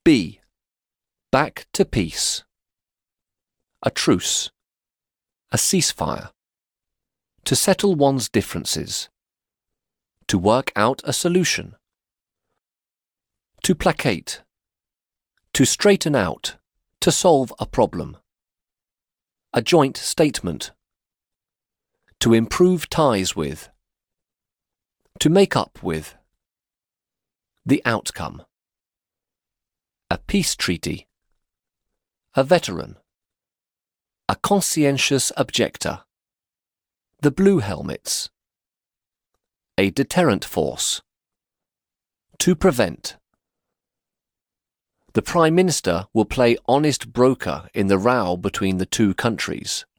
B. Back to peace. A truce. A ceasefire. To settle one's differences. To work out a solution. To placate. To straighten out. To solve a problem. A joint statement. To improve ties with. To make up with. The outcome. A peace treaty. A veteran. A conscientious objector. The Blue Helmets. A deterrent force. To prevent. The Prime Minister will play honest broker in the row between the two countries.